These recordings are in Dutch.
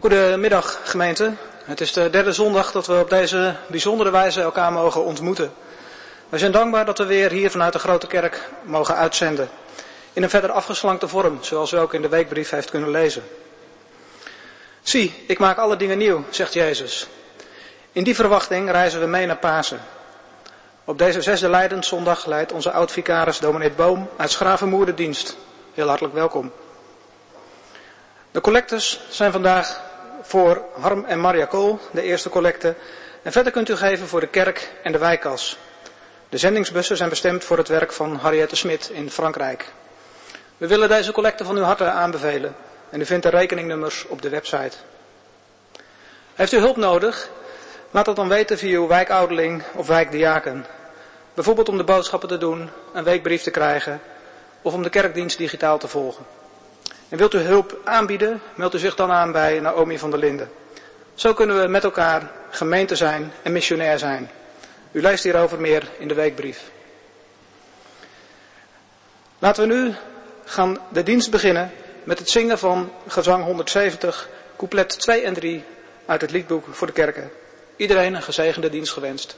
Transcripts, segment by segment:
Goedemiddag gemeente. Het is de derde zondag dat we op deze bijzondere wijze elkaar mogen ontmoeten. We zijn dankbaar dat we weer hier vanuit de Grote Kerk mogen uitzenden. In een verder afgeslankte vorm, zoals u ook in de weekbrief heeft kunnen lezen. Zie, ik maak alle dingen nieuw, zegt Jezus. In die verwachting reizen we mee naar Pasen. Op deze zesde Lijdenszondag leidt onze oud-vicaris dominee Boom uit Schravenmoer de dienst. Heel hartelijk welkom. De collectes zijn vandaag voor Harm en Maria Kool, de eerste collecte. En verder kunt u geven voor de kerk en de wijkkas. De zendingsbussen zijn bestemd voor het werk van Henriette Smit in Frankrijk. We willen deze collecte van uw harte aanbevelen. En u vindt de rekeningnummers op de website. Heeft u hulp nodig? Laat dat dan weten via uw wijkouderling of wijkdiaken. Bijvoorbeeld om de boodschappen te doen, een weekbrief te krijgen of om de kerkdienst digitaal te volgen. En wilt u hulp aanbieden, meld u zich dan aan bij Naomi van der Linden. Zo kunnen we met elkaar gemeente zijn en missionair zijn. U leest hierover meer in de weekbrief. Laten we nu gaan de dienst beginnen met het zingen van gezang 170, couplet 2 en 3 uit het liedboek voor de kerken. Iedereen een gezegende dienst gewenst.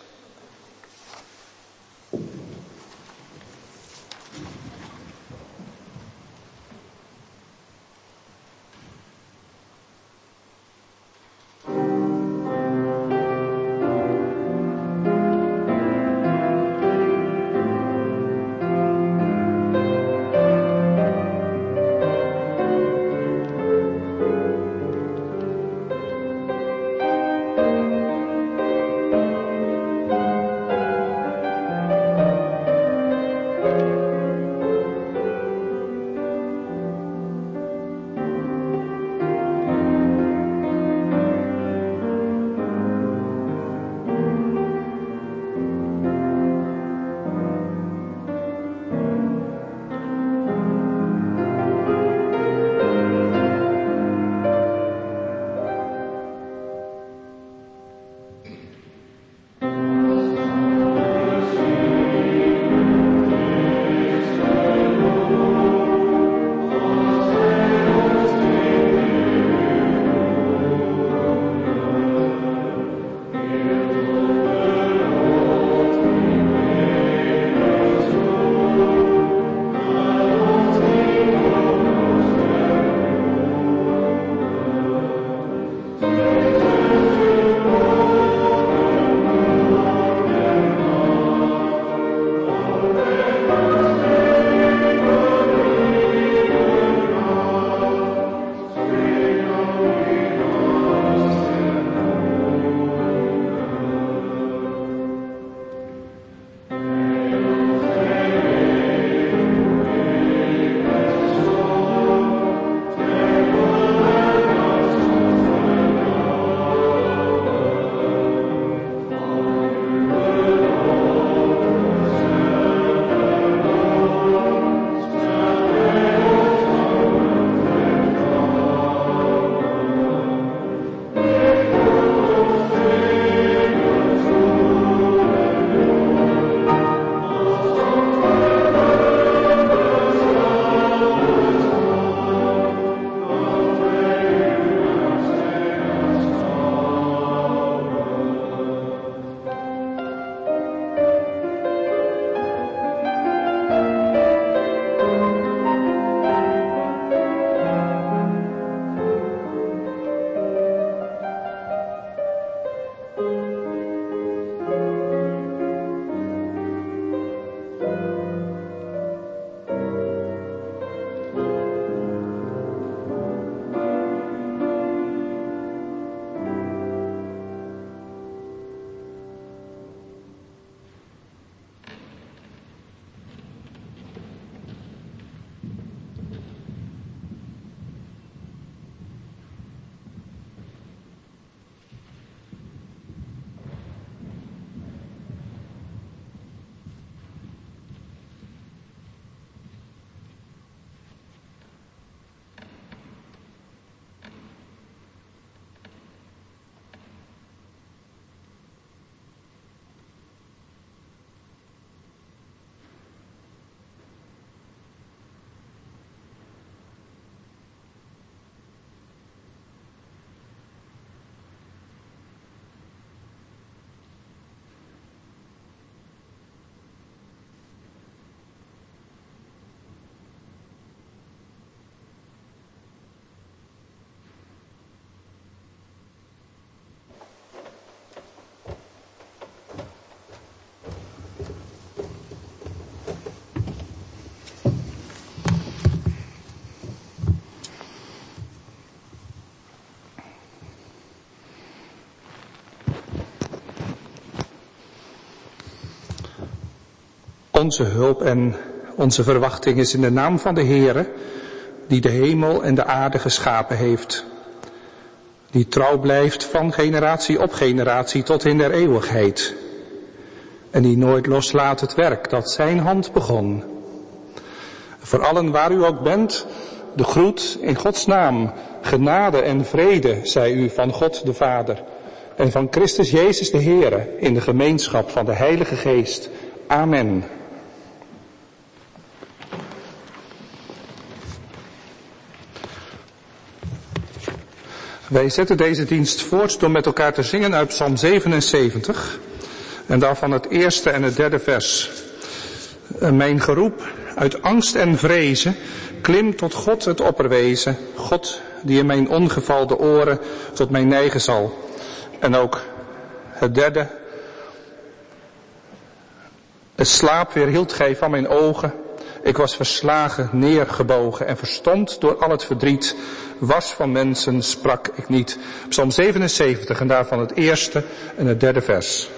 Onze hulp en onze verwachting is in de naam van de Heere, die de hemel en de aarde geschapen heeft. Die trouw blijft van generatie op generatie tot in der eeuwigheid. En die nooit loslaat het werk dat zijn hand begon. Voor allen waar u ook bent, de groet in Gods naam. Genade en vrede zij u van God de Vader en van Christus Jezus de Heere in de gemeenschap van de Heilige Geest. Amen. Wij zetten deze dienst voort door met elkaar te zingen uit Psalm 77 en daarvan het eerste en het derde vers. Mijn geroep uit angst en vrezen, klim tot God het opperwezen, God die in mijn ongevalde oren tot mij neigen zal. En ook het derde, het slaap weerhield gij van mijn ogen, ik was verslagen, neergebogen en verstomd door al het verdriet, was van mensen sprak ik niet. Psalm 77 en daarvan het eerste en het derde vers.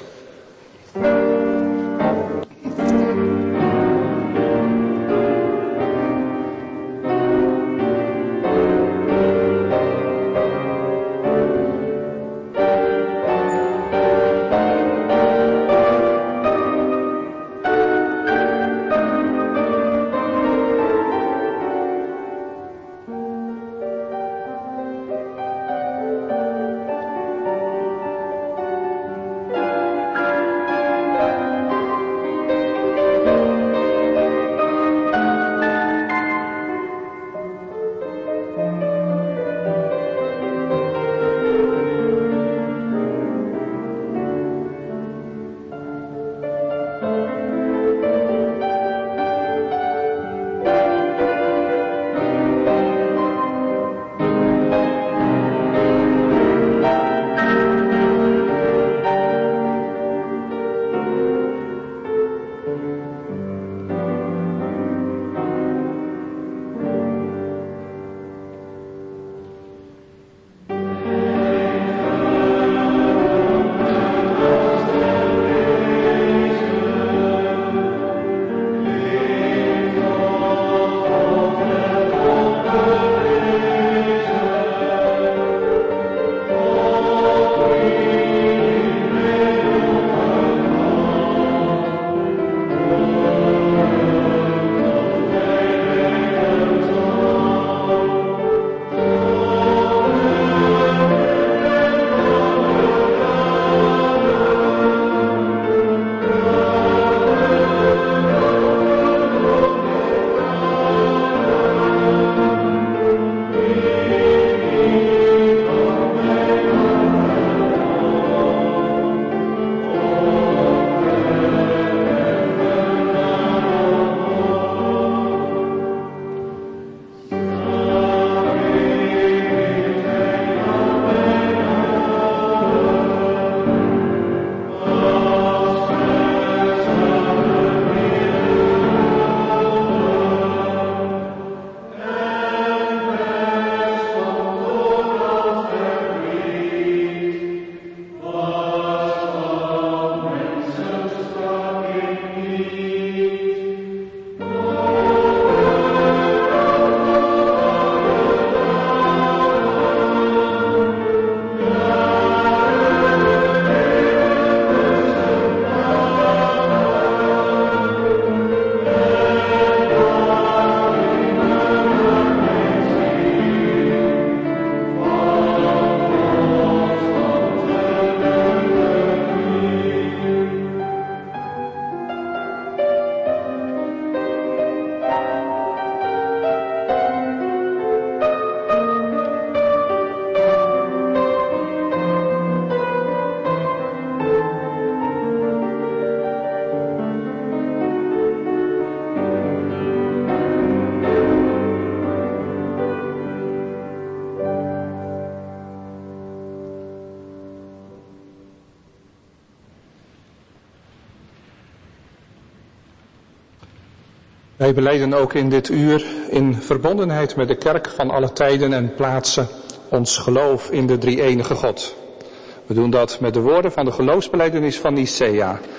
Wij belijden ook in dit uur in verbondenheid met de kerk van alle tijden en plaatsen ons geloof in de drie-enige God. We doen dat met de woorden van de geloofsbelijdenis van Nicea.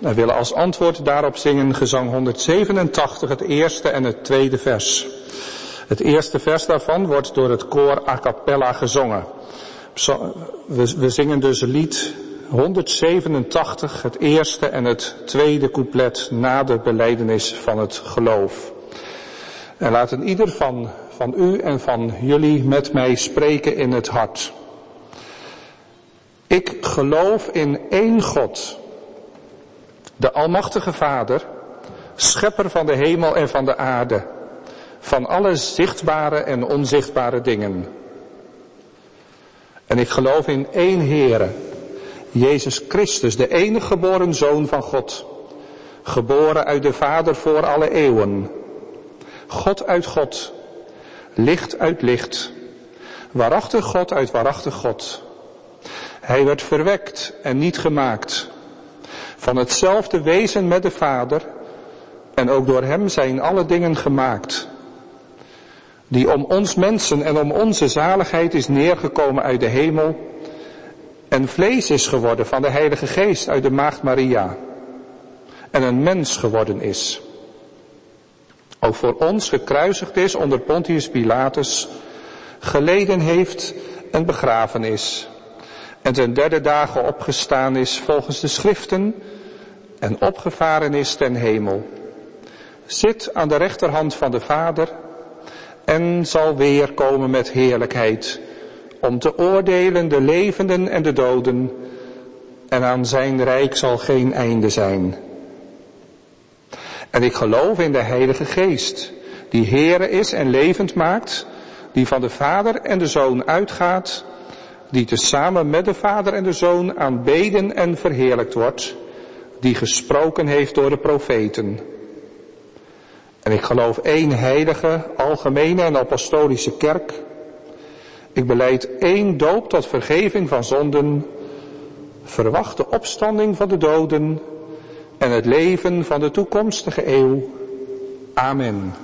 Wij willen als antwoord daarop zingen gezang 187, het eerste en het tweede vers. Het eerste vers daarvan wordt door het koor a cappella gezongen. We zingen dus lied 187, het eerste en het tweede couplet na de belijdenis van het geloof. En laten ieder van u en van jullie met mij spreken in het hart. Ik geloof in één God, de Almachtige Vader, schepper van de hemel en van de aarde, van alle zichtbare en onzichtbare dingen. En ik geloof in één Heere, Jezus Christus, de enige geboren Zoon van God, geboren uit de Vader voor alle eeuwen, God uit God, licht uit licht, waarachtig God uit waarachtig God. Hij werd verwekt en niet gemaakt, van hetzelfde wezen met de Vader, en ook door hem zijn alle dingen gemaakt, die om ons mensen en om onze zaligheid is neergekomen uit de hemel, en vlees is geworden van de Heilige Geest uit de Maagd Maria, en een mens geworden is. Ook voor ons gekruisigd is onder Pontius Pilatus, geleden heeft en begraven is, en ten derde dagen opgestaan is volgens de schriften, en opgevaren is ten hemel, zit aan de rechterhand van de Vader, en zal weer komen met heerlijkheid, om te oordelen de levenden en de doden, en aan zijn rijk zal geen einde zijn. En ik geloof in de Heilige Geest, die Heere is en levend maakt, die van de Vader en de Zoon uitgaat, die tezamen met de Vader en de Zoon aanbeden en verheerlijkt wordt, die gesproken heeft door de profeten. En ik geloof één heilige, algemene en apostolische kerk. Ik belijd één doop tot vergeving van zonden, verwacht de opstanding van de doden en het leven van de toekomstige eeuw. Amen.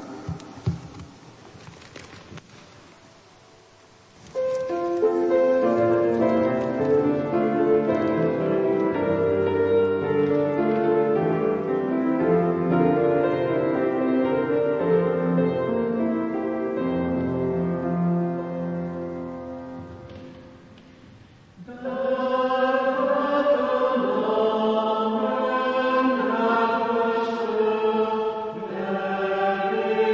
Amen.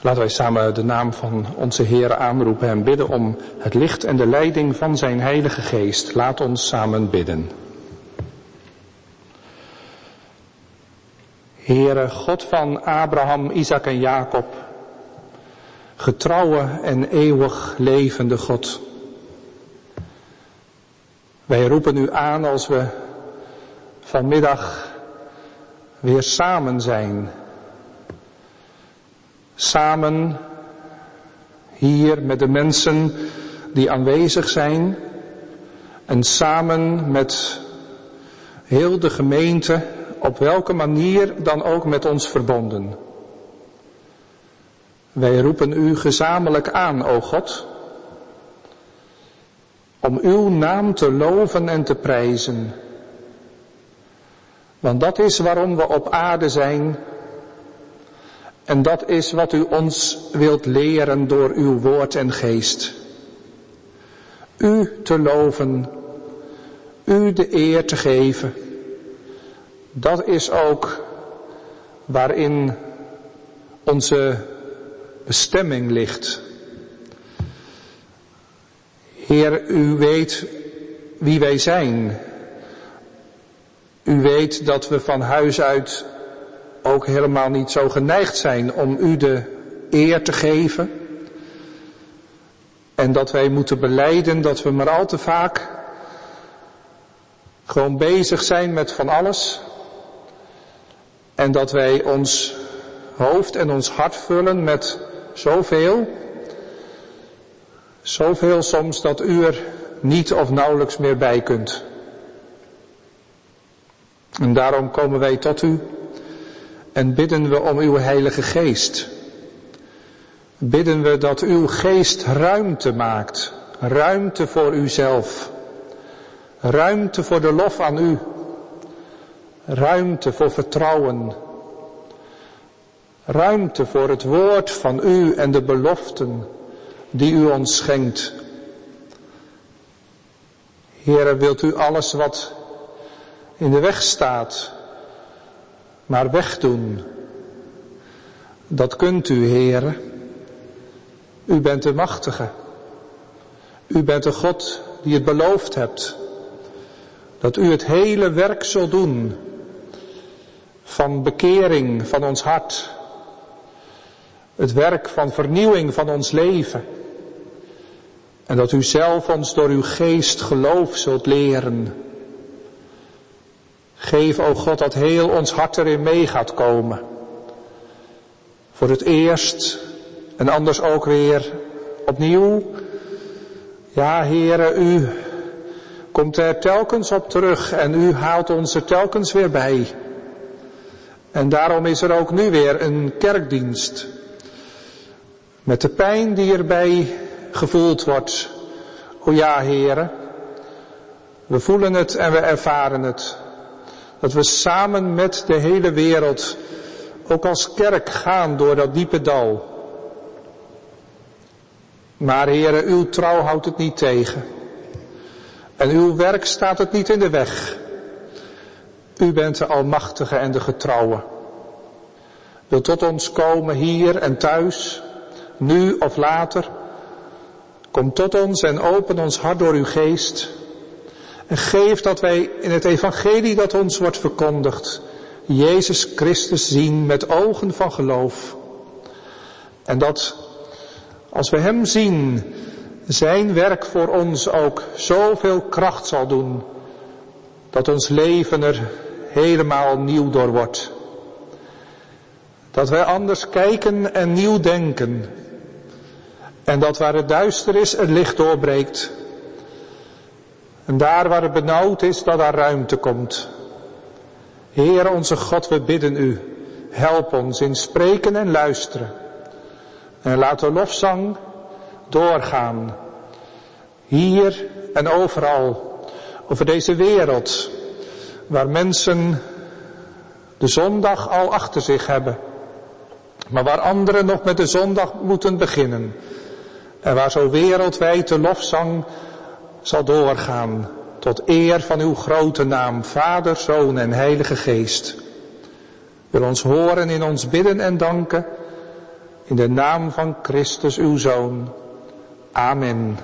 Laten wij samen de naam van onze Heer aanroepen en bidden om het licht en de leiding van zijn Heilige Geest. Laat ons samen bidden. Heere, God van Abraham, Isaac en Jacob, getrouwe en eeuwig levende God. Wij roepen u aan als we vanmiddag weer samen zijn. Samen hier met de mensen die aanwezig zijn en samen met heel de gemeente, op welke manier dan ook met ons verbonden. Wij roepen u gezamenlijk aan, o God, om uw naam te loven en te prijzen. Want dat is waarom we op aarde zijn. En dat is wat u ons wilt leren door uw woord en geest. U te loven, u de eer te geven. Dat is ook waarin onze bestemming ligt. Heer, u weet wie wij zijn. U weet dat we van huis uit ook helemaal niet zo geneigd zijn om u de eer te geven. En dat wij moeten belijden dat we maar al te vaak gewoon bezig zijn met van alles. En dat wij ons hoofd en ons hart vullen met zoveel soms dat u er niet of nauwelijks meer bij kunt. En daarom komen wij tot u en bidden we om uw Heilige Geest. Bidden we dat uw Geest ruimte maakt, ruimte voor uzelf, ruimte voor de lof aan u, ruimte voor vertrouwen, ruimte voor het woord van u en de beloften die u ons schenkt. Heere, wilt u alles wat in de weg staat, maar wegdoen. Dat kunt u, Heere. U bent de machtige. U bent de God die het beloofd hebt. Dat u het hele werk zult doen van bekering van ons hart. Het werk van vernieuwing van ons leven. En dat u zelf ons door uw geest geloof zult leren. Geef, o God, dat heel ons hart erin mee gaat komen. Voor het eerst en anders ook weer opnieuw. Ja, Heere, u komt er telkens op terug en u haalt ons er telkens weer bij. En daarom is er ook nu weer een kerkdienst. Met de pijn die erbij gevoeld wordt. O ja, Heere, we voelen het en we ervaren het. Dat we samen met de hele wereld, ook als kerk, gaan door dat diepe dal. Maar Heere, uw trouw houdt het niet tegen. En uw werk staat het niet in de weg. U bent de Almachtige en de Getrouwe. Wil tot ons komen hier en thuis, nu of later. Kom tot ons en open ons hart door uw geest. En geef dat wij in het evangelie dat ons wordt verkondigd, Jezus Christus zien met ogen van geloof. En dat als we hem zien, zijn werk voor ons ook zoveel kracht zal doen, dat ons leven er helemaal nieuw door wordt. Dat wij anders kijken en nieuw denken. En dat waar het duister is, het licht doorbreekt. En daar waar het benauwd is, dat daar ruimte komt. Heere onze God, we bidden u, help ons in spreken en luisteren. En laat de lofzang doorgaan. Hier en overal, over deze wereld, waar mensen de zondag al achter zich hebben. Maar waar anderen nog met de zondag moeten beginnen. En waar zo wereldwijd de lofzang zal doorgaan. Tot eer van uw grote naam, Vader, Zoon en Heilige Geest. Wil ons horen in ons bidden en danken. In de naam van Christus uw Zoon. Amen.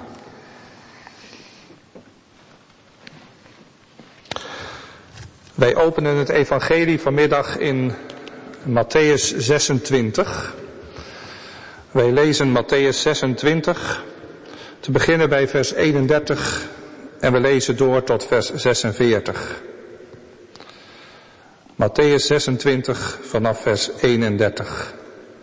Wij openen het evangelie vanmiddag in Mattheüs 26. Wij lezen Mattheüs 26, te beginnen bij vers 31 en we lezen door tot vers 46. Mattheüs 26 vanaf vers 31.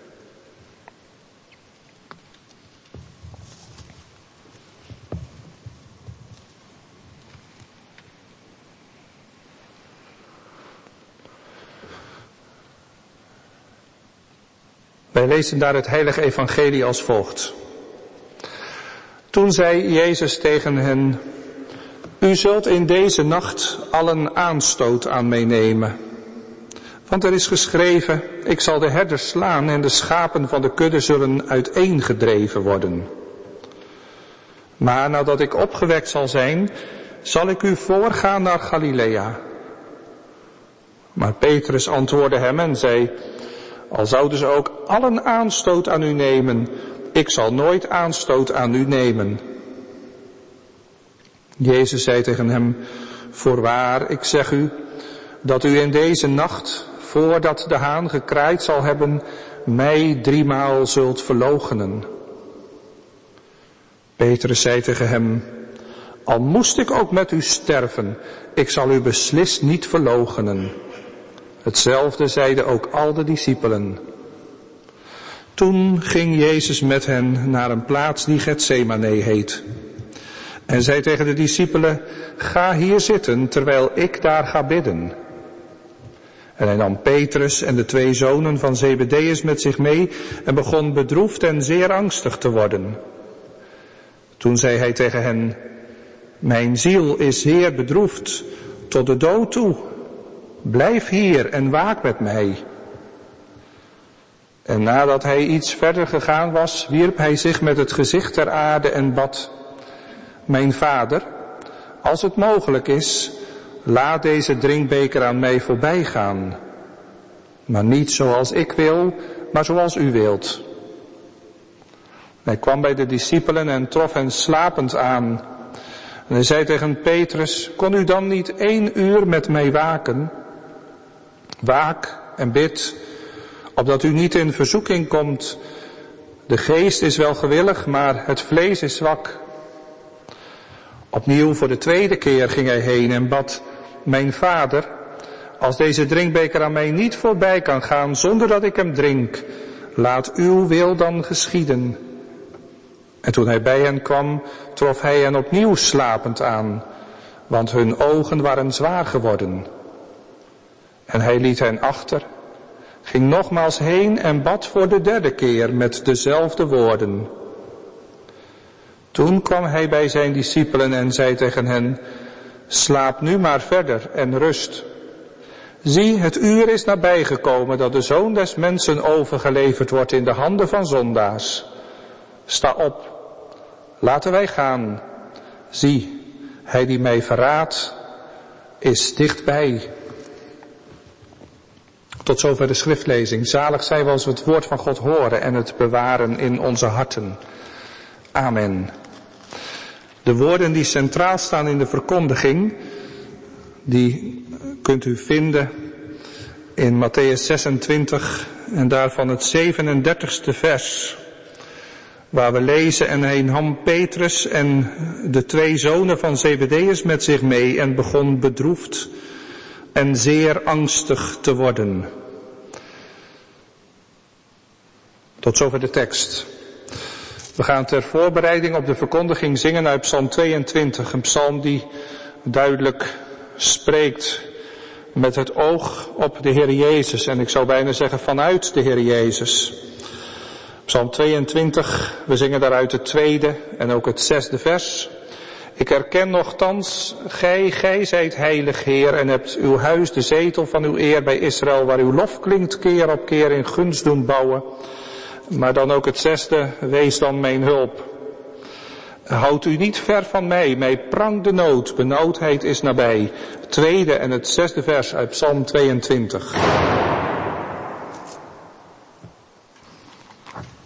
Wij lezen daar het heilige evangelie als volgt. Toen zei Jezus tegen hen: U zult in deze nacht allen aanstoot aan mij nemen. Want er is geschreven: Ik zal de herders slaan en de schapen van de kudde zullen uiteengedreven worden. Maar nadat ik opgewekt zal zijn, zal ik u voorgaan naar Galilea. Maar Petrus antwoordde hem en zei: Al zouden ze ook allen aanstoot aan u nemen, ik zal nooit aanstoot aan u nemen. Jezus zei tegen hem: Voorwaar, ik zeg u, dat u in deze nacht, voordat de haan gekraaid zal hebben, mij 3 maal zult verloochenen. Petrus zei tegen hem: Al moest ik ook met u sterven, ik zal u beslist niet verloochenen. Hetzelfde zeiden ook al de discipelen. Toen ging Jezus met hen naar een plaats die Getsemane heet. En zei tegen de discipelen: Ga hier zitten, terwijl ik daar ga bidden. En hij nam Petrus en de 2 zonen van Zebedeus met zich mee en begon bedroefd en zeer angstig te worden. Toen zei hij tegen hen: Mijn ziel is zeer bedroefd, tot de dood toe. Blijf hier en waak met mij. En nadat hij iets verder gegaan was, wierp hij zich met het gezicht ter aarde en bad: Mijn Vader, als het mogelijk is, laat deze drinkbeker aan mij voorbij gaan. Maar niet zoals ik wil, maar zoals u wilt. Hij kwam bij de discipelen en trof hen slapend aan. En hij zei tegen Petrus: Kon u dan niet 1 uur met mij waken? Waak en bid, opdat u niet in verzoeking komt. De geest is wel gewillig, maar het vlees is zwak. Opnieuw voor de 2e keer ging hij heen en bad: Mijn Vader, als deze drinkbeker aan mij niet voorbij kan gaan zonder dat ik hem drink, laat uw wil dan geschieden. En toen hij bij hen kwam, trof hij hen opnieuw slapend aan, want hun ogen waren zwaar geworden. En hij liet hen achter, ging nogmaals heen en bad voor de 3e keer met dezelfde woorden. Toen kwam hij bij zijn discipelen en zei tegen hen: Slaap nu maar verder en rust. Zie, het uur is nabijgekomen dat de Zoon des Mensen overgeleverd wordt in de handen van zondaars. Sta op, laten wij gaan. Zie, hij die mij verraadt, is dichtbij. Tot zover de schriftlezing. Zalig zijn we als we het woord van God horen en het bewaren in onze harten. Amen. De woorden die centraal staan in de verkondiging, die kunt u vinden in Mattheüs 26 en daarvan het 37e vers. Waar we lezen: En hij nam Petrus en de 2 zonen van Zebedeus met zich mee en begon bedroefd en zeer angstig te worden. Tot zover de tekst. We gaan ter voorbereiding op de verkondiging zingen uit Psalm 22. Een psalm die duidelijk spreekt met het oog op de Heer Jezus. En ik zou bijna zeggen vanuit de Heer Jezus. Psalm 22, we zingen daaruit het 2e en ook het 6e vers. Ik herken nochtans, gij zijt heilig Heer en hebt uw huis, de zetel van uw eer bij Israël, waar uw lof klinkt keer op keer in gunst doen bouwen. Maar dan ook het 6e, wees dan mijn hulp. Houd u niet ver van mij prangt de nood, benauwdheid is nabij. Het 2e en het 6e vers uit Psalm 22.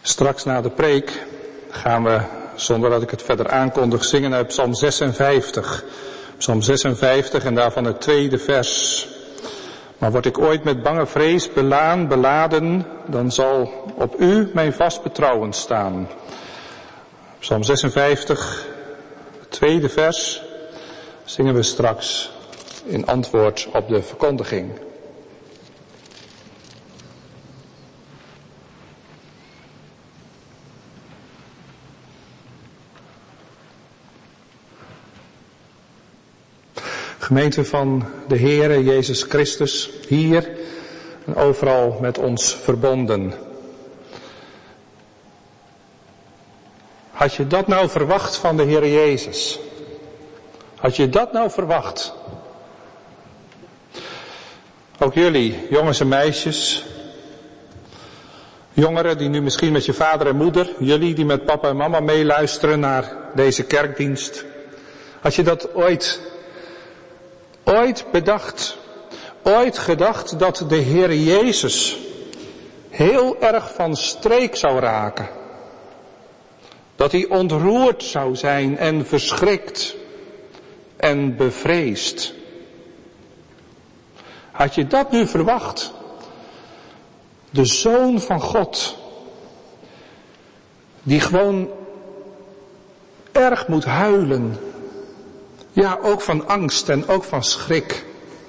Straks na de preek gaan we, zonder dat ik het verder aankondig, zingen uit Psalm 56. Psalm 56 en daarvan het 2e vers. Maar word ik ooit met bange vrees beladen, dan zal op u mijn vast betrouwen staan. Psalm 56, het 2e vers, zingen we straks in antwoord op de verkondiging. Gemeente van de Heere Jezus Christus, hier en overal met ons verbonden. Had je dat nou verwacht van de Heere Jezus? Had je dat nou verwacht? Ook jullie, jongens en meisjes, jongeren die nu misschien met je vader en moeder, jullie die met papa en mama meeluisteren naar deze kerkdienst. Had je dat ooit bedacht, ooit gedacht dat de Heere Jezus heel erg van streek zou raken? Dat hij ontroerd zou zijn en verschrikt en bevreesd? Had je dat nu verwacht? De Zoon van God, die gewoon erg moet huilen. Ja, ook van angst en ook van schrik.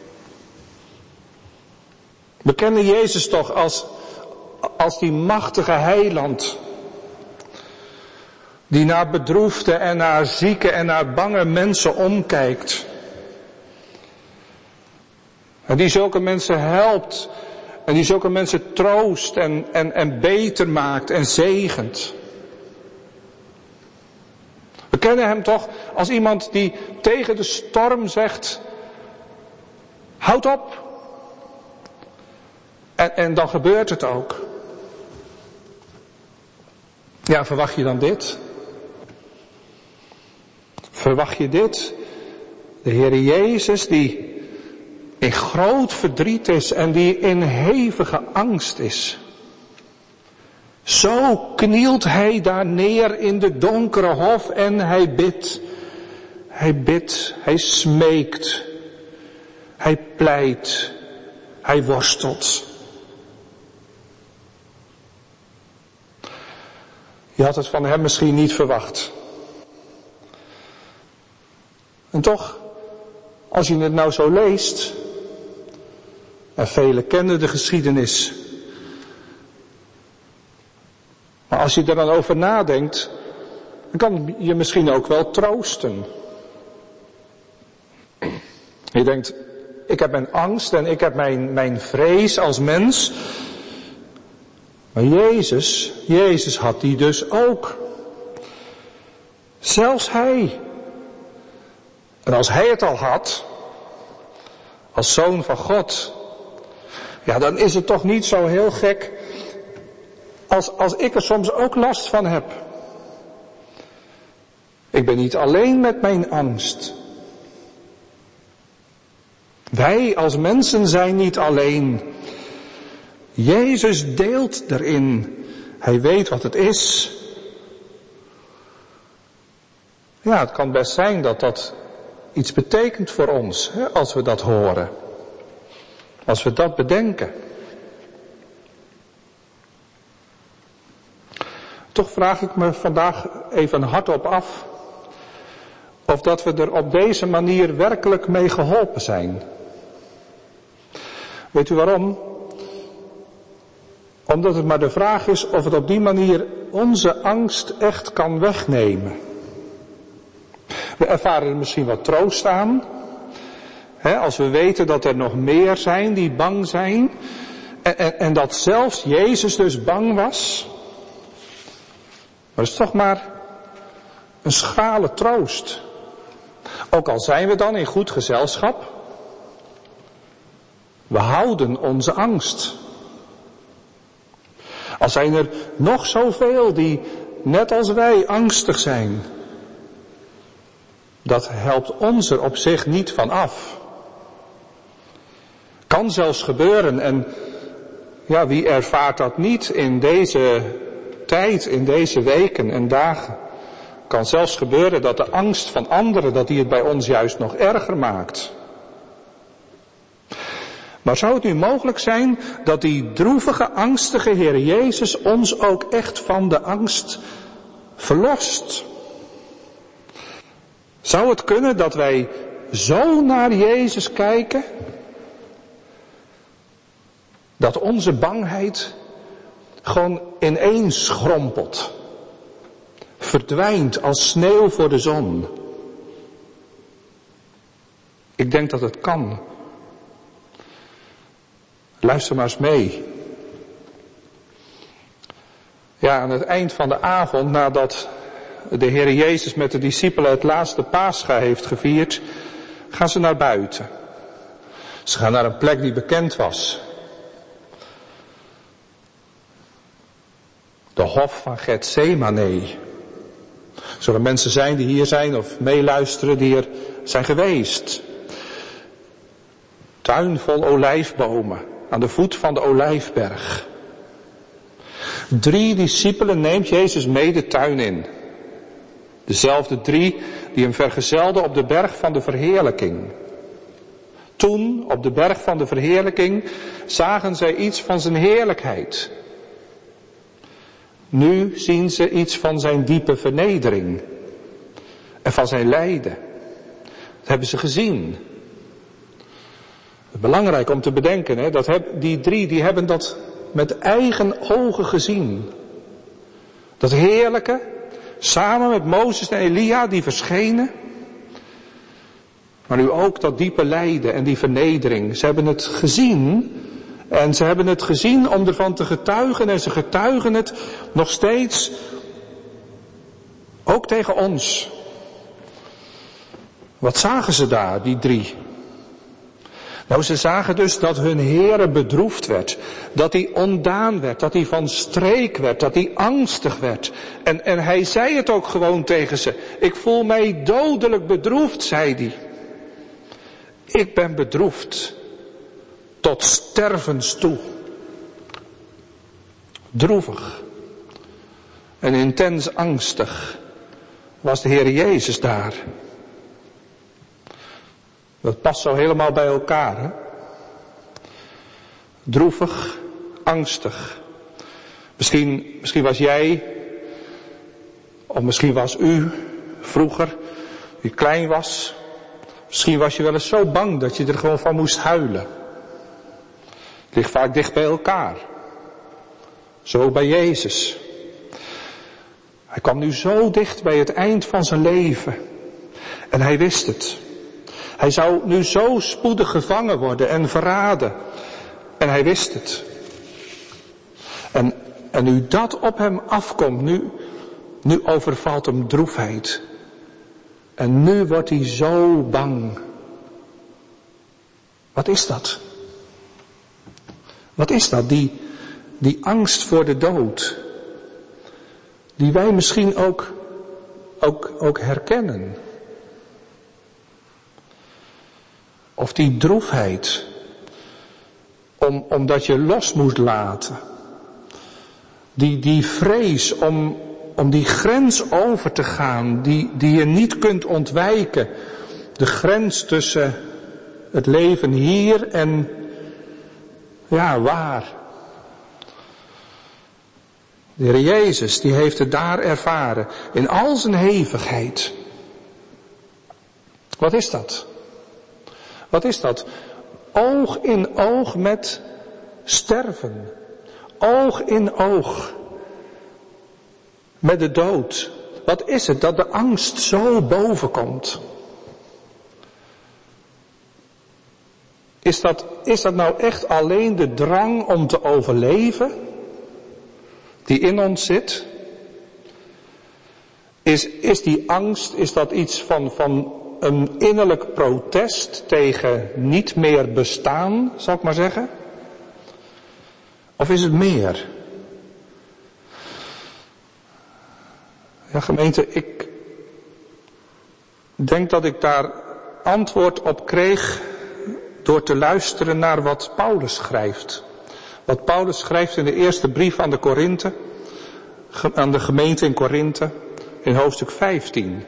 We kennen Jezus toch als die machtige heiland, die naar bedroefde en naar zieke en naar bange mensen omkijkt. En die zulke mensen helpt en die zulke mensen troost en beter maakt en zegent. We kennen hem toch als iemand die tegen de storm zegt, houd op. En dan gebeurt het ook. Ja, verwacht je dan dit? Verwacht je dit? De Heer Jezus die in groot verdriet is en die in hevige angst is. Zo knielt hij daar neer in de donkere hof en hij bidt. Hij bidt, hij smeekt, hij pleit, hij worstelt. Je had het van hem misschien niet verwacht. En toch, als je het nou zo leest, en velen kennen de geschiedenis, maar als je er dan over nadenkt, dan kan je misschien ook wel troosten. Je denkt, ik heb mijn angst en ik heb mijn vrees als mens. Maar Jezus had die dus ook. Zelfs hij. En als hij het al had, als Zoon van God, ja, dan is het toch niet zo heel gek als ik er soms ook last van heb. Ik ben niet alleen met mijn angst. Wij als mensen zijn niet alleen. Jezus deelt erin. Hij weet wat het is. Ja, het kan best zijn dat dat iets betekent voor ons, hè, als we dat horen. Als we dat bedenken. Toch vraag ik me vandaag even hardop af of dat we er op deze manier werkelijk mee geholpen zijn. Weet u waarom? Omdat het maar de vraag is of het op die manier onze angst echt kan wegnemen. We ervaren er misschien wat troost aan. Als we weten dat er nog meer zijn die bang zijn. En dat zelfs Jezus dus bang was. Maar het is toch maar een schrale troost. Ook al zijn we dan in goed gezelschap. We houden onze angst. Al zijn er nog zoveel die net als wij angstig zijn. Dat helpt ons er op zich niet van af. Kan zelfs gebeuren en ja, wie ervaart dat niet in deze tijd, in deze weken en dagen, kan zelfs gebeuren dat de angst van anderen, dat die het bij ons juist nog erger maakt. Maar zou het nu mogelijk zijn dat die droevige, angstige Heer Jezus ons ook echt van de angst verlost? Zou het kunnen dat wij zo naar Jezus kijken, dat onze bangheid gewoon ineens schrompelt, verdwijnt als sneeuw voor de zon? Ik denk dat het kan. Luister maar eens mee. Ja, aan het eind van de avond, nadat de Heer Jezus met de discipelen het laatste Pascha heeft gevierd, gaan ze naar buiten. Ze gaan naar een plek die bekend was. De hof van Getsemane. Zullen mensen zijn die hier zijn of meeluisteren die er zijn geweest. Tuin vol olijfbomen aan de voet van de Olijfberg. 3 discipelen neemt Jezus mee de tuin in. Dezelfde 3 die hem vergezelden op de berg van de verheerlijking. Toen, op de berg van de verheerlijking, zagen zij iets van zijn heerlijkheid. Nu zien ze iets van zijn diepe vernedering. En van zijn lijden. Dat hebben ze gezien. Belangrijk om te bedenken, hè, dat die 3 die hebben dat met eigen ogen gezien. Dat heerlijke, samen met Mozes en Elia die verschenen. Maar nu ook dat diepe lijden en die vernedering. Ze hebben het gezien. En ze hebben het gezien om ervan te getuigen. En ze getuigen het nog steeds. Ook tegen ons. Wat zagen ze daar, die 3? Nou, ze zagen dus dat hun Heere bedroefd werd. Dat hij ontdaan werd. Dat hij van streek werd. Dat hij angstig werd. En hij zei het ook gewoon tegen ze. Ik voel mij dodelijk bedroefd, zei hij. Ik ben bedroefd. Tot stervens toe. Droevig. En intens angstig was de Heer Jezus daar. Dat past zo helemaal bij elkaar, hè? Droevig, angstig. Misschien was jij, of misschien was u vroeger, die klein was. Misschien was je wel eens zo bang dat je er gewoon van moest huilen. Het ligt vaak dicht bij elkaar. Zo bij Jezus. Hij kwam nu zo dicht bij het eind van zijn leven. En hij wist het. Hij zou nu zo spoedig gevangen worden en verraden. En hij wist het. En nu dat op hem afkomt, nu overvalt hem droefheid. En nu wordt hij zo bang. Wat is dat? Wat is dat? Die angst voor de dood. Die wij misschien ook herkennen. Of die droefheid. Omdat je los moet laten. Die vrees om die grens over te gaan. Die je niet kunt ontwijken. De grens tussen het leven hier en ja, waar. De Heer Jezus, die heeft het daar ervaren. In al zijn hevigheid. Wat is dat? Wat is dat? Oog in oog met sterven. Oog in oog met de dood. Wat is het dat de angst zo bovenkomt? Is dat nou echt alleen de drang om te overleven die in ons zit? Is die angst, is dat iets van een innerlijk protest tegen niet meer bestaan, zal ik maar zeggen? Of is het meer? Ja, gemeente, ik denk dat ik daar antwoord op kreeg door te luisteren naar wat Paulus schrijft. Wat Paulus schrijft in de eerste brief aan de Korinthe. aan de gemeente in Korinthe in hoofdstuk 15.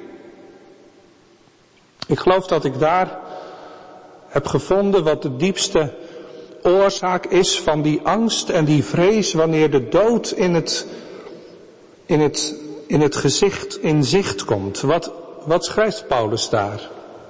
Ik geloof dat ik daar heb gevonden wat de diepste oorzaak is van die angst en die vrees wanneer de dood in het gezicht in zicht komt. Wat schrijft Paulus daar?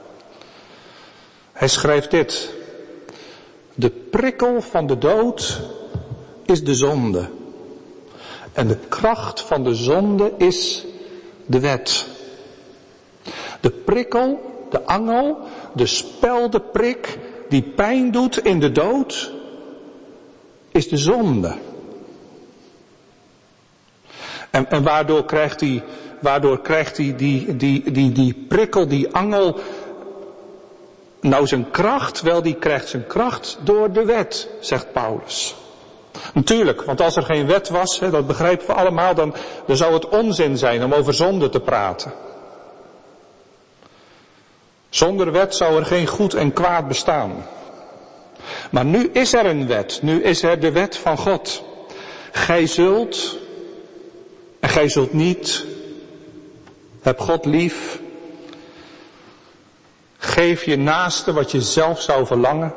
Hij schrijft dit. De prikkel van de dood is de zonde. En de kracht van de zonde is de wet. De prikkel, de angel, de speldeprik die pijn doet in de dood, is de zonde. En waardoor krijgt hij die prikkel, die angel, nou zijn kracht? Wel, die krijgt zijn kracht door de wet, zegt Paulus. Natuurlijk, want als er geen wet was, dat begrijpen we allemaal, dan zou het onzin zijn om over zonde te praten. Zonder wet zou er geen goed en kwaad bestaan. Maar nu is er een wet, nu is er de wet van God. Gij zult en gij zult niet. Heb God lief. Geef je naaste wat je zelf zou verlangen.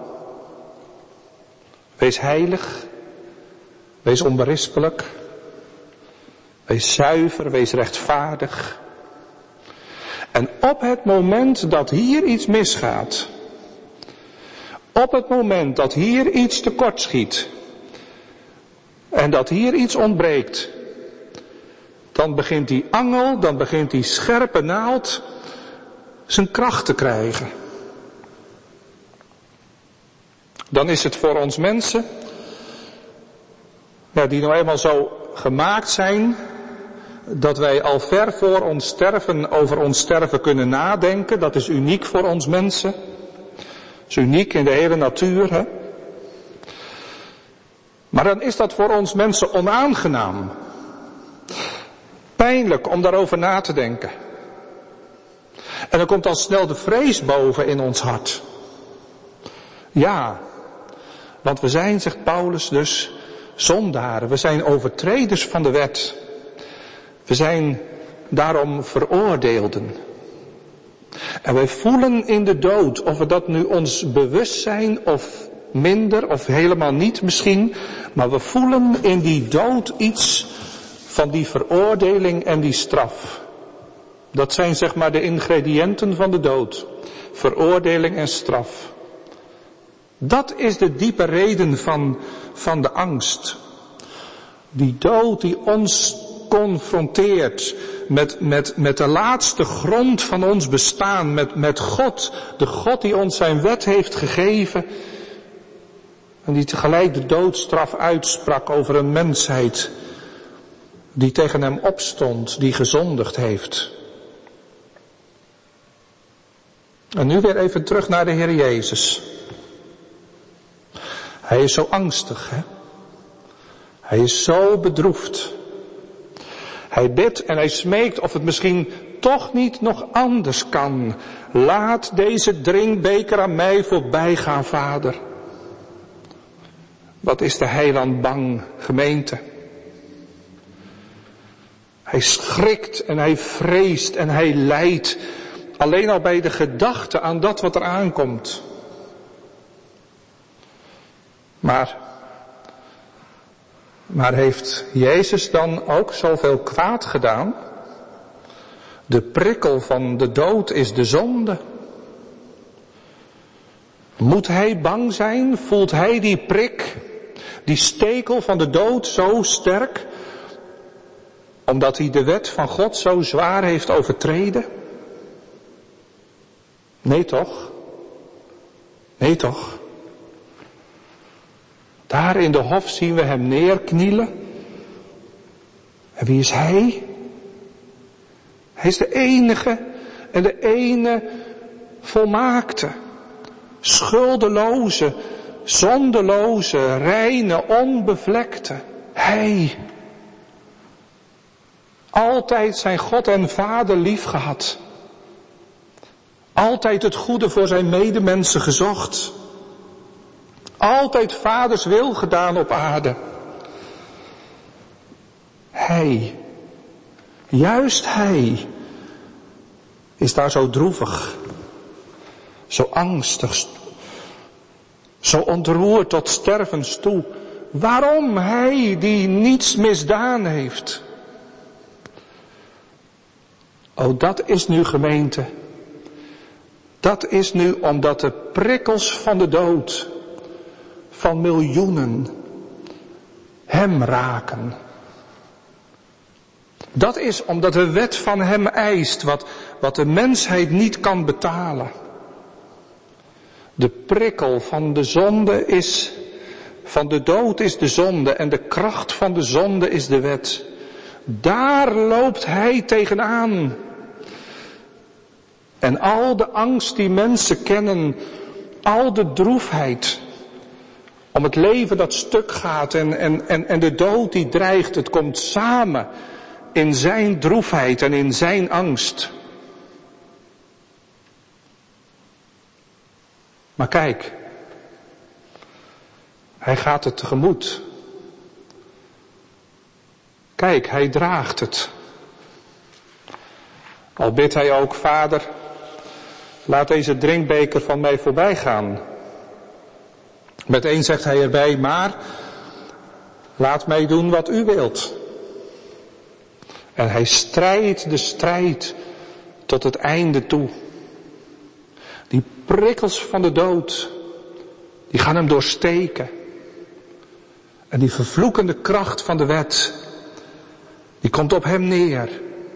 Wees heilig. Wees onberispelijk. Wees zuiver, wees rechtvaardig. En op het moment dat hier iets misgaat, op het moment dat hier iets tekortschiet en dat hier iets ontbreekt, dan begint die angel, dan begint die scherpe naald zijn kracht te krijgen. Dan is het voor ons mensen, die nou eenmaal zo gemaakt zijn, dat wij al ver voor ons sterven over ons sterven kunnen nadenken. Dat is uniek voor ons mensen. Dat is uniek in de hele natuur. Hè? Maar dan is dat voor ons mensen onaangenaam. Pijnlijk om daarover na te denken. En dan komt al snel de vrees boven in ons hart. Ja, want we zijn, zegt Paulus dus, zondaren. We zijn overtreders van de wet. We zijn daarom veroordeelden. En wij voelen in de dood, of we dat nu ons bewust zijn of minder of helemaal niet misschien, maar we voelen in die dood iets van die veroordeling en die straf. Dat zijn zeg maar de ingrediënten van de dood. Veroordeling en straf. Dat is de diepe reden van de angst. Die dood die ons confronteert met de laatste grond van ons bestaan, met God, de God die ons zijn wet heeft gegeven en die tegelijk de doodstraf uitsprak over een mensheid die tegen hem opstond, die gezondigd heeft. En nu weer even terug naar de Heer Jezus. Hij is zo angstig, hè? Hij is zo bedroefd. Hij bidt en hij smeekt of het misschien toch niet nog anders kan. Laat deze drinkbeker aan mij voorbij gaan, Vader. Wat is de heiland bang, gemeente. Hij schrikt en hij vreest en hij lijdt. Alleen al bij de gedachte aan dat wat er aankomt. Maar heeft Jezus dan ook zoveel kwaad gedaan? De prikkel van de dood is de zonde. Moet hij bang zijn? Voelt hij die prik, die stekel van de dood zo sterk? Omdat hij de wet van God zo zwaar heeft overtreden? Nee toch? Nee toch? Daar in de hof zien we hem neerknielen. En wie is hij? Hij is de enige en de ene volmaakte, schuldeloze, zondeloze, reine, onbevlekte. Hij. Altijd zijn God en Vader lief gehad. Altijd het goede voor zijn medemensen gezocht. Altijd vaders wil gedaan op aarde. Hij Juist hij is daar zo droevig, zo angstig, zo ontroerd tot stervens toe. Waarom hij die niets misdaan heeft? Oh, dat is nu gemeente. Dat is nu omdat de prikkels van de dood van miljoenen hem raken. Dat is omdat de wet van hem eist wat de mensheid niet kan betalen. De prikkel van de zonde is, van de dood is de zonde en de kracht van de zonde is de wet. Daar loopt hij tegenaan. En al de angst die mensen kennen, al de droefheid om het leven dat stuk gaat en de dood die dreigt, het komt samen in zijn droefheid en in zijn angst. Maar kijk, hij gaat het tegemoet. Kijk, hij draagt het. Al bidt hij ook, Vader, laat deze drinkbeker van mij voorbij gaan. Meteen zegt hij erbij, maar laat mij doen wat u wilt. En hij strijdt de strijd tot het einde toe. Die prikkels van de dood, die gaan hem doorsteken. En die vervloekende kracht van de wet, die komt op hem neer.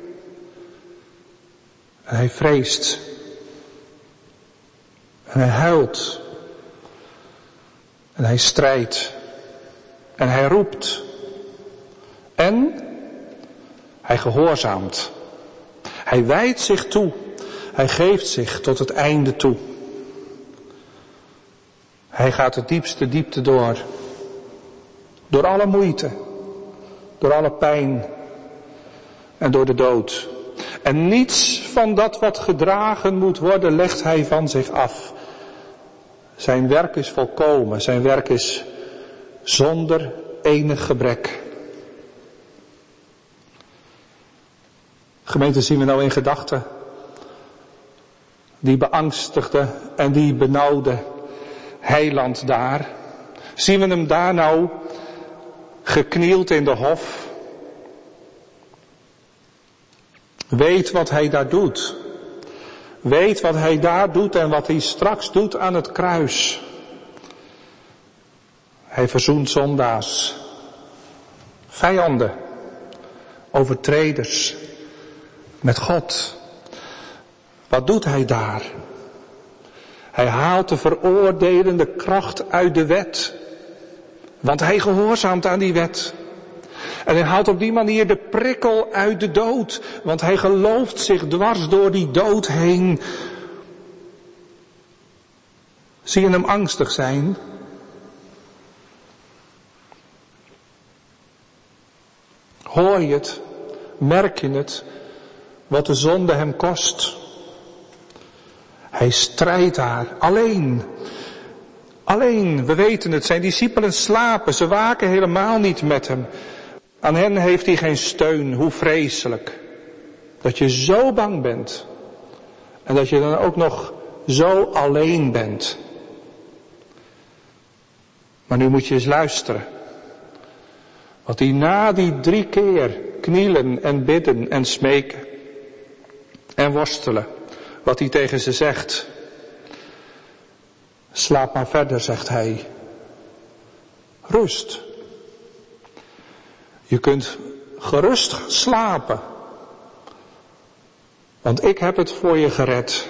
En hij vreest. En hij huilt. En hij strijdt. En hij roept. En hij gehoorzaamt. Hij wijdt zich toe. Hij geeft zich tot het einde toe. Hij gaat de diepste diepte door. Door alle moeite. Door alle pijn. En door de dood. En niets van dat wat gedragen moet worden, legt hij van zich af. Zijn werk is volkomen. Zijn werk is zonder enig gebrek. Gemeente, zien we nou in gedachten die beangstigde en die benauwde heiland daar? Zien we hem daar nou geknield in de hof? Weet wat hij daar doet. Weet wat hij daar doet en wat hij straks doet aan het kruis. Hij verzoent zondaars, vijanden, overtreders met God. Wat doet hij daar? Hij haalt de veroordelende kracht uit de wet. Want hij gehoorzaamt aan die wet. En hij haalt op die manier de prikkel uit de dood. Want hij gelooft zich dwars door die dood heen. Zie je hem angstig zijn? Hoor je het? Merk je het? Wat de zonde hem kost. Hij strijdt daar, alleen. Alleen, we weten het, zijn discipelen slapen, ze waken helemaal niet met hem. Aan hen heeft hij geen steun, hoe vreselijk. Dat je zo bang bent. En dat je dan ook nog zo alleen bent. Maar nu moet je eens luisteren. Wat hij na die 3 keer knielen en bidden en smeken en worstelen, wat hij tegen ze zegt. Slaap maar verder, zegt hij. Rust. Je kunt gerust slapen. Want ik heb het voor je gered.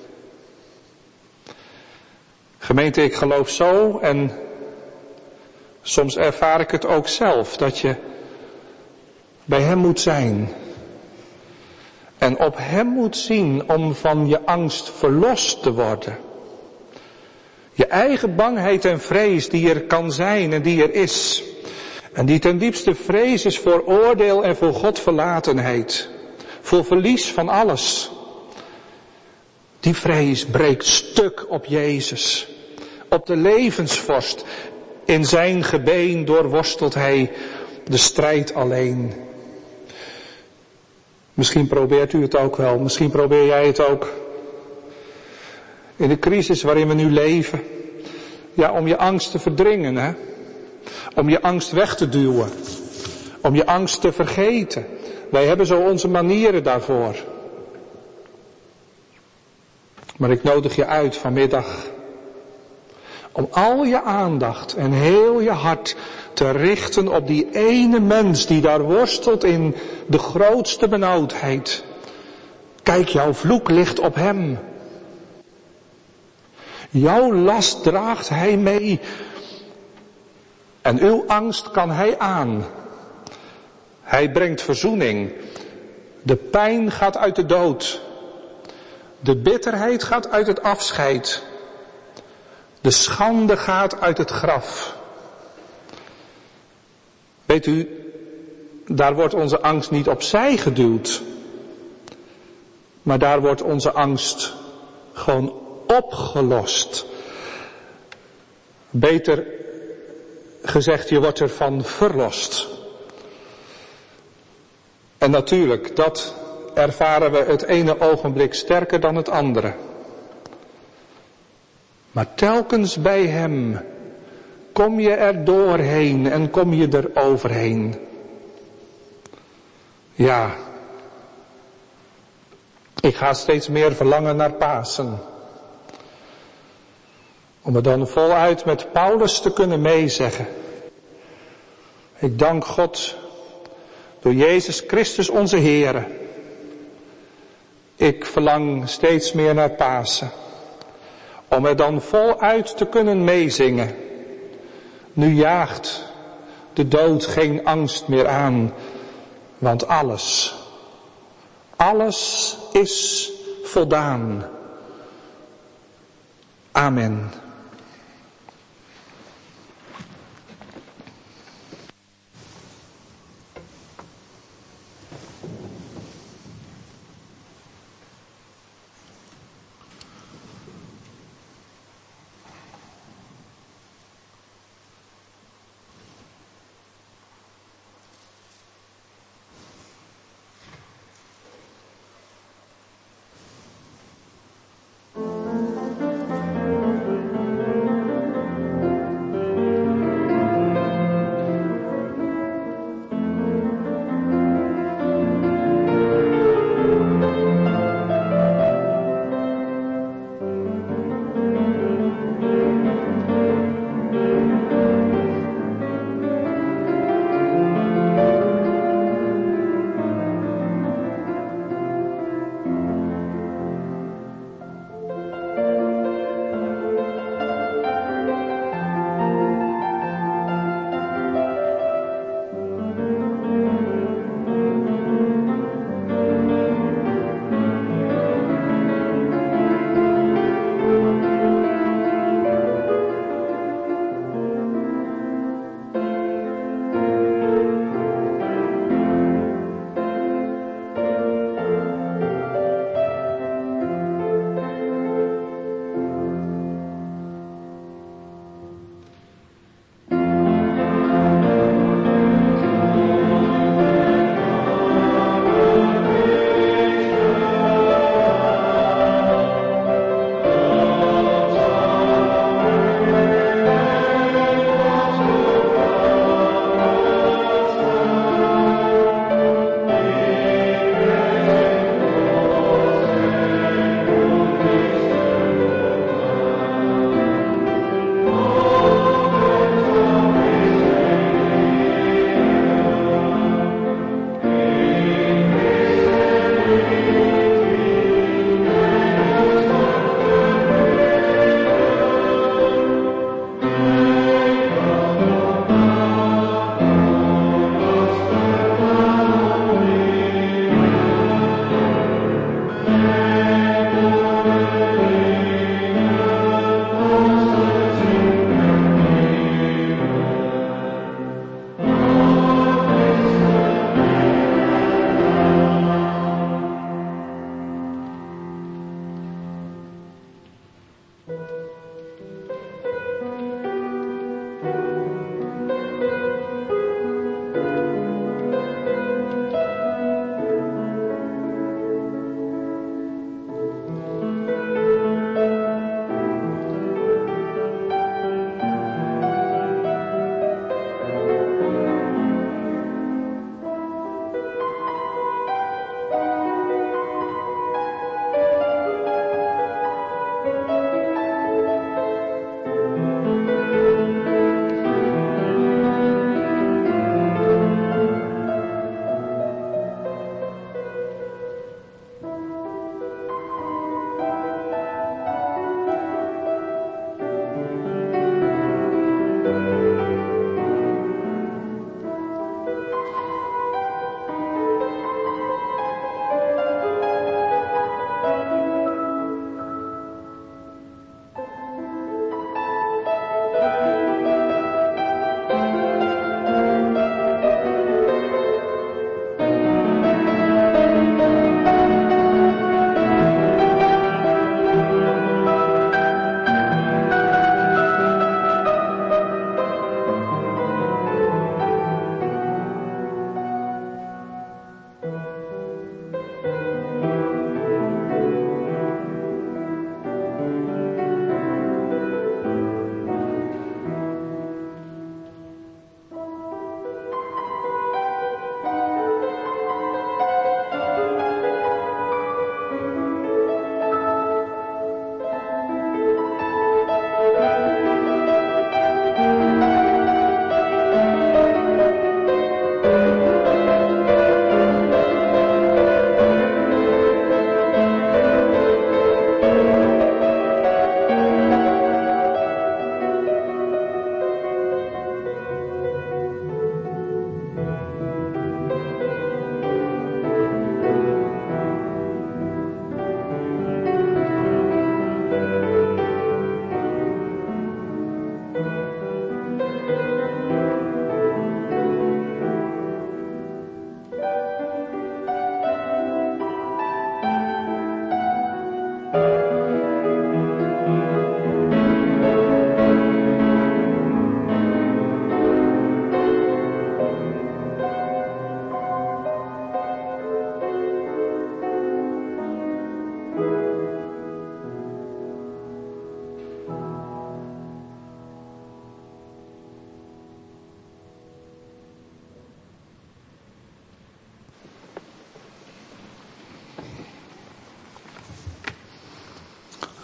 Gemeente, ik geloof zo en soms ervaar ik het ook zelf, dat je bij hem moet zijn. En op hem moet zien om van je angst verlost te worden. Je eigen bangheid en vrees die er kan zijn en die er is. En die ten diepste vrees is voor oordeel en voor Godverlatenheid. Voor verlies van alles. Die vrees breekt stuk op Jezus. Op de levensvorst. In zijn gebeen doorworstelt hij de strijd alleen. Misschien probeert u het ook wel, misschien probeer jij het ook. In de crisis waarin we nu leven. Ja, om je angst te verdringen, hè. Om je angst weg te duwen. Om je angst te vergeten. Wij hebben zo onze manieren daarvoor. Maar ik nodig je uit vanmiddag om al je aandacht en heel je hart te richten op die ene mens die daar worstelt in de grootste benauwdheid. Kijk, jouw vloek ligt op hem. Jouw last draagt hij mee. En uw angst kan hij aan. Hij brengt verzoening. De pijn gaat uit de dood. De bitterheid gaat uit het afscheid. De schande gaat uit het graf. Weet u, daar wordt onze angst niet opzij geduwd. Maar daar wordt onze angst gewoon opgelost. Beter gezegd, je wordt ervan verlost. En natuurlijk, dat ervaren we het ene ogenblik sterker dan het andere. Maar telkens bij hem kom je er doorheen en kom je er overheen. Ja, ik ga steeds meer verlangen naar Pasen. Om er dan voluit met Paulus te kunnen meezeggen. Ik dank God door Jezus Christus onze Heere. Ik verlang steeds meer naar Pasen. Om er dan voluit te kunnen meezingen. Nu jaagt de dood geen angst meer aan. Want alles is voldaan. Amen.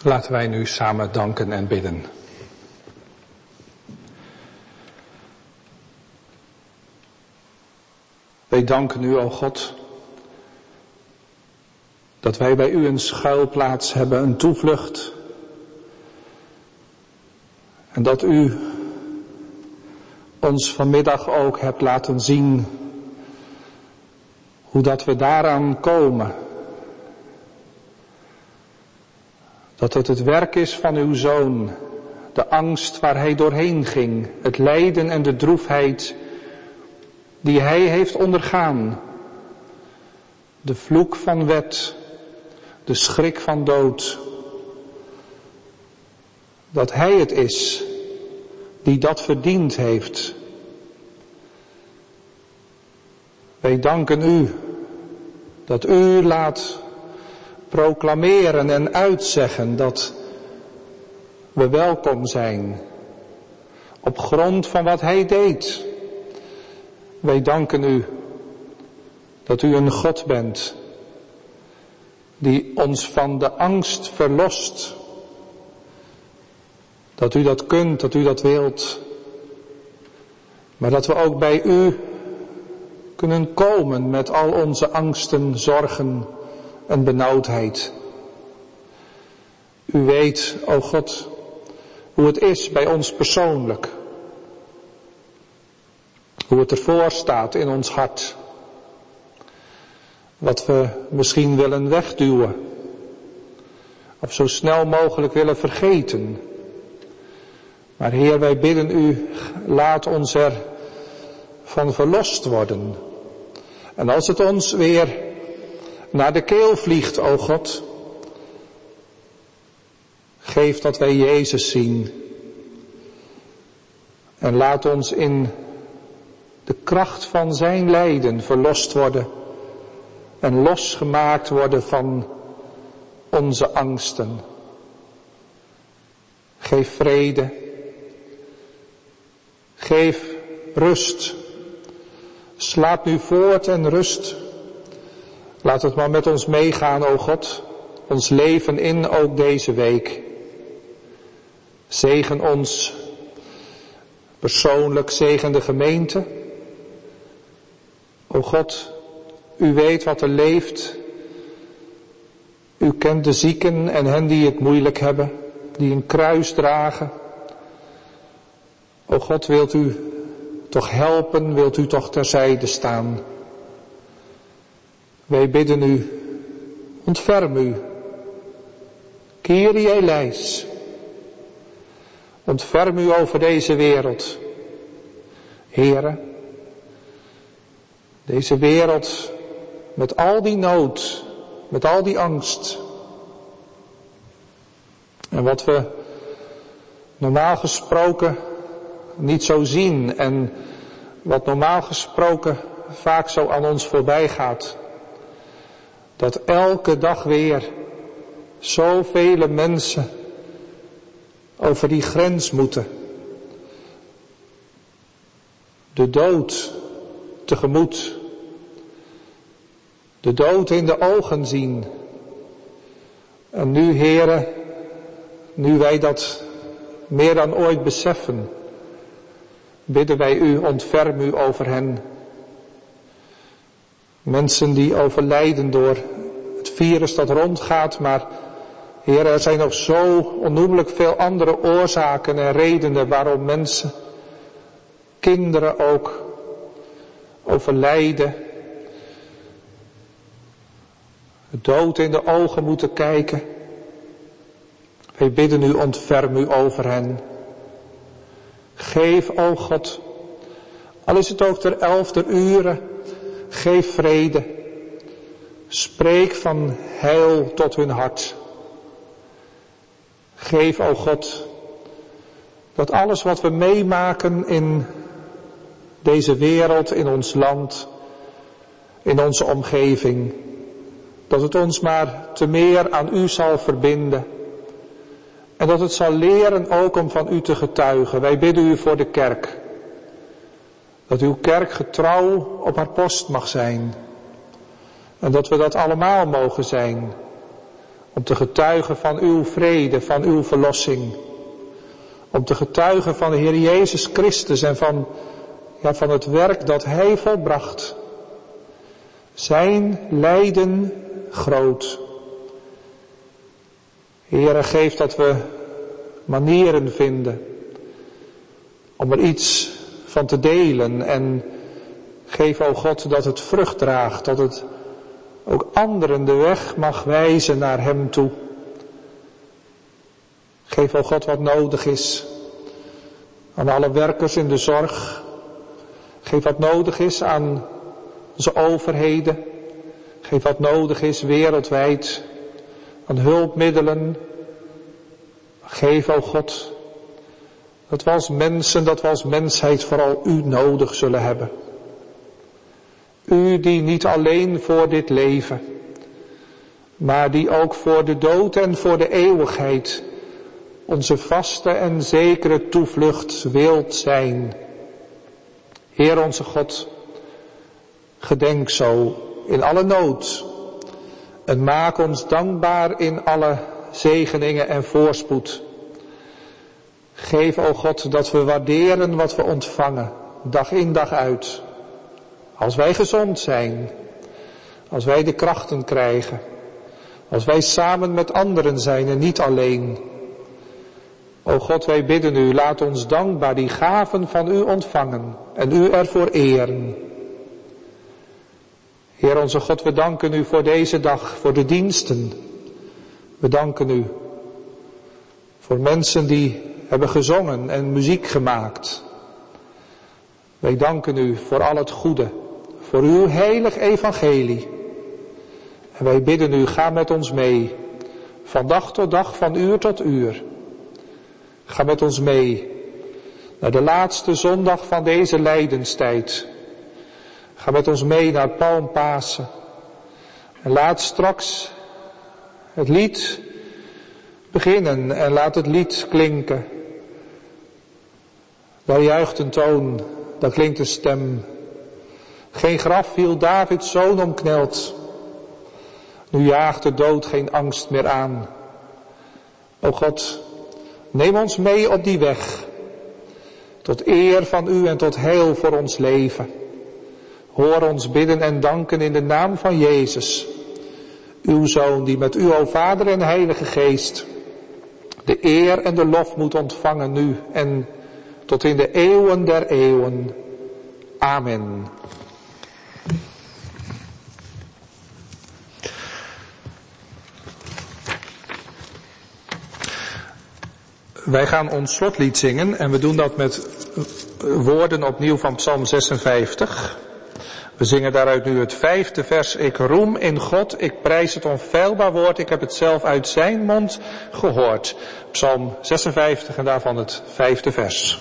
Laten wij nu samen danken en bidden. Wij danken u, o God, dat wij bij u een schuilplaats hebben, een toevlucht. En dat u ons vanmiddag ook hebt laten zien hoe dat we daaraan komen. Dat het werk is van uw Zoon, de angst waar hij doorheen ging, het lijden en de droefheid die hij heeft ondergaan, de vloek van wet, de schrik van dood, dat hij het is die dat verdiend heeft. Wij danken u dat u laat proclameren en uitzeggen dat we welkom zijn op grond van wat hij deed. Wij danken u dat u een God bent die ons van de angst verlost. Dat u dat kunt, dat u dat wilt. Maar dat we ook bij u kunnen komen met al onze angsten, zorgen en benauwdheid. U weet, o God, hoe het is bij ons persoonlijk. Hoe het ervoor staat in ons hart. Wat we misschien willen wegduwen. Of zo snel mogelijk willen vergeten. Maar Heer, wij bidden u, laat ons er van verlost worden. En als het ons weer naar de keel vliegt, o God, geef dat wij Jezus zien. En laat ons in de kracht van zijn lijden verlost worden en losgemaakt worden van onze angsten. Geef vrede, geef rust, slaap nu voort en rust. Laat het maar met ons meegaan, o God, ons leven in ook deze week. Zegen ons persoonlijk, zegen de gemeente. O God, u weet wat er leeft. U kent de zieken en hen die het moeilijk hebben, die een kruis dragen. O God, wilt u toch helpen, wilt u toch terzijde staan. Wij bidden u, ontferm u. Kyrie eleis. Ontferm u over deze wereld. Heere, deze wereld met al die nood, met al die angst. En wat we normaal gesproken niet zo zien en wat normaal gesproken vaak zo aan ons voorbij gaat. Dat elke dag weer zoveel mensen over die grens moeten. De dood tegemoet. De dood in de ogen zien. En nu, Heere, nu wij dat meer dan ooit beseffen, bidden wij u, ontferm u over hen. Mensen die overlijden door het virus dat rondgaat, maar Heer, er zijn nog zo onnoemelijk veel andere oorzaken en redenen waarom mensen, kinderen ook, overlijden. Dood in de ogen moeten kijken. Wij bidden u, ontferm u over hen. Geef, o God, al is het ook ter 11e uren, geef vrede. Spreek van heil tot hun hart. Geef, o God, dat alles wat we meemaken in deze wereld, in ons land, in onze omgeving, dat het ons maar te meer aan u zal verbinden. En dat het zal leren ook om van u te getuigen. Wij bidden u voor de kerk. Dat uw kerk getrouw op haar post mag zijn. En dat we dat allemaal mogen zijn. Om te getuigen van uw vrede, van uw verlossing. Om te getuigen van de Heer Jezus Christus en van het werk dat Hij volbracht. Zijn lijden groot. Heere, geef dat we manieren vinden om er iets van te delen. En geef, o God, dat het vrucht draagt, dat het ook anderen de weg mag wijzen naar Hem toe. Geef, o God, wat nodig is aan alle werkers in de zorg. Geef wat nodig is aan onze overheden. Geef wat nodig is wereldwijd aan hulpmiddelen. Geef, o God, dat we als mensen, dat we als mensheid vooral U nodig zullen hebben. U die niet alleen voor dit leven, maar die ook voor de dood en voor de eeuwigheid onze vaste en zekere toevlucht wilt zijn. Heer onze God, gedenk zo in alle nood en maak ons dankbaar in alle zegeningen en voorspoed. Geef, o God, dat we waarderen wat we ontvangen, dag in dag uit. Als wij gezond zijn, als wij de krachten krijgen, als wij samen met anderen zijn en niet alleen. O God, wij bidden U, laat ons dankbaar die gaven van U ontvangen en U ervoor eren. Heer onze God, we danken U voor deze dag, voor de diensten. We danken U voor mensen die hebben gezongen en muziek gemaakt. Wij danken U voor al het goede, voor uw heilig evangelie. En wij bidden U, ga met ons mee, van dag tot dag, van uur tot uur. Ga met ons mee naar de laatste zondag van deze lijdenstijd. Ga met ons mee naar Palmpasen. En laat straks het lied beginnen en laat het lied klinken. Daar juicht een toon, daar klinkt een stem. Geen graf viel Davids zoon omkneld. Nu jaagt de dood geen angst meer aan. O God, neem ons mee op die weg. Tot eer van U en tot heil voor ons leven. Hoor ons bidden en danken in de naam van Jezus. Uw Zoon die met U, o Vader en Heilige Geest, de eer en de lof moet ontvangen nu en tot in de eeuwen der eeuwen. Amen. Wij gaan ons slotlied zingen en we doen dat met woorden opnieuw van Psalm 56. We zingen daaruit nu het 5e vers. Ik roem in God, ik prijs het onfeilbaar woord, ik heb het zelf uit zijn mond gehoord. Psalm 56 en daarvan het 5e vers.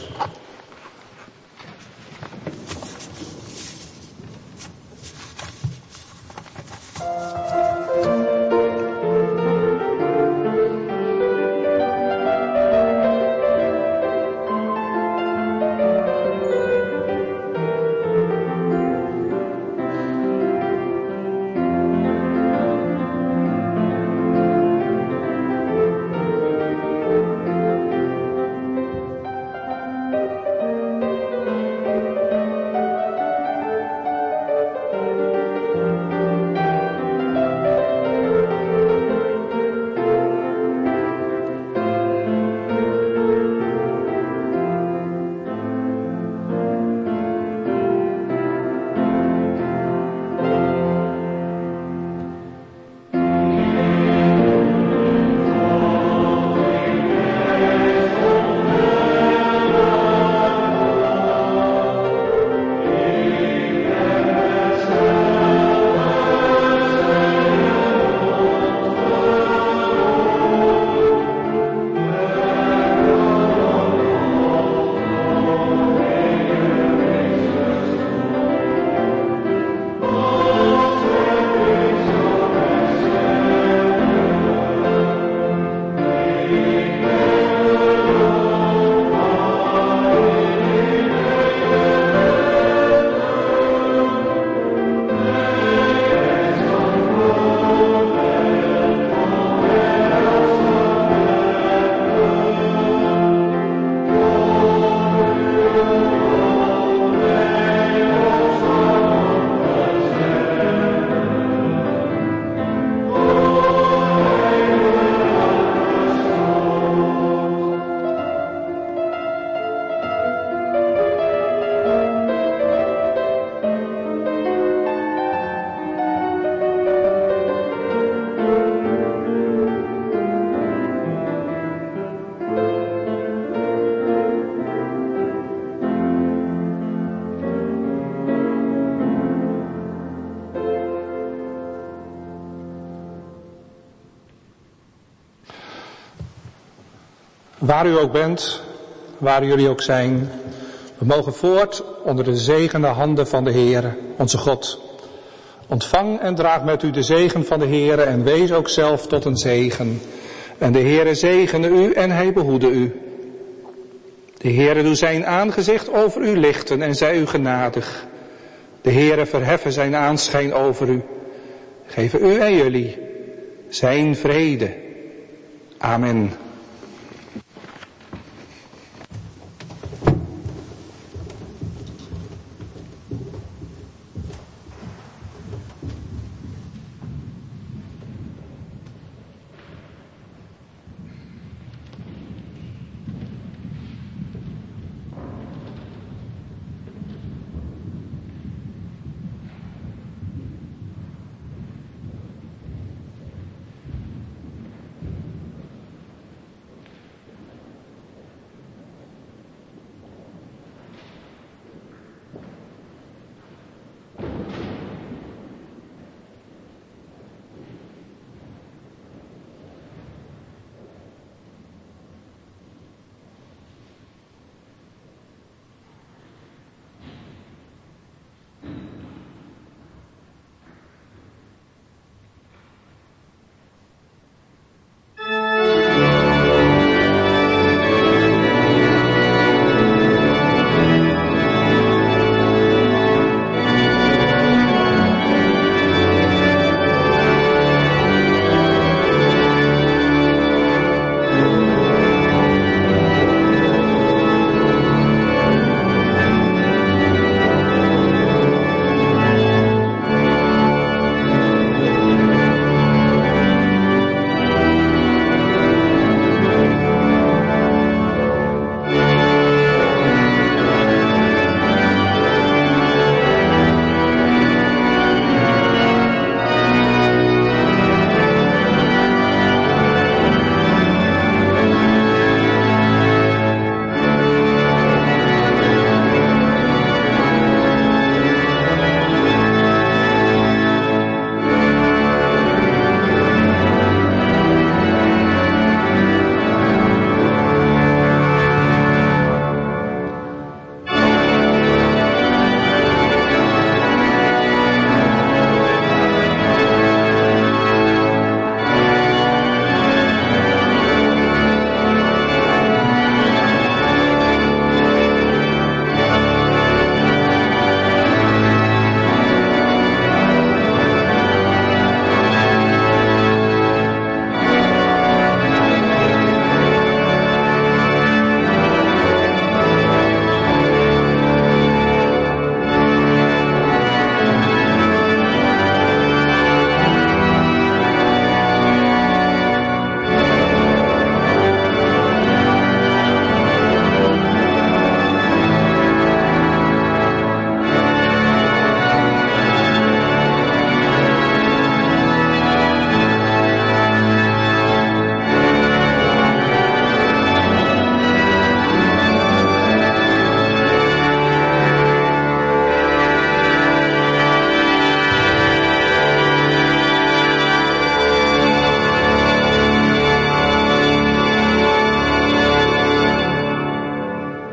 Waar u ook bent, waar jullie ook zijn, we mogen voort onder de zegende handen van de Heere, onze God. Ontvang en draag met u de zegen van de Heere en wees ook zelf tot een zegen. En de Heere zegene u en hij behoede u. De Heere doe zijn aangezicht over u lichten en zij u genadig. De Heere verheffen zijn aanschijn over u. Geven u en jullie zijn vrede. Amen.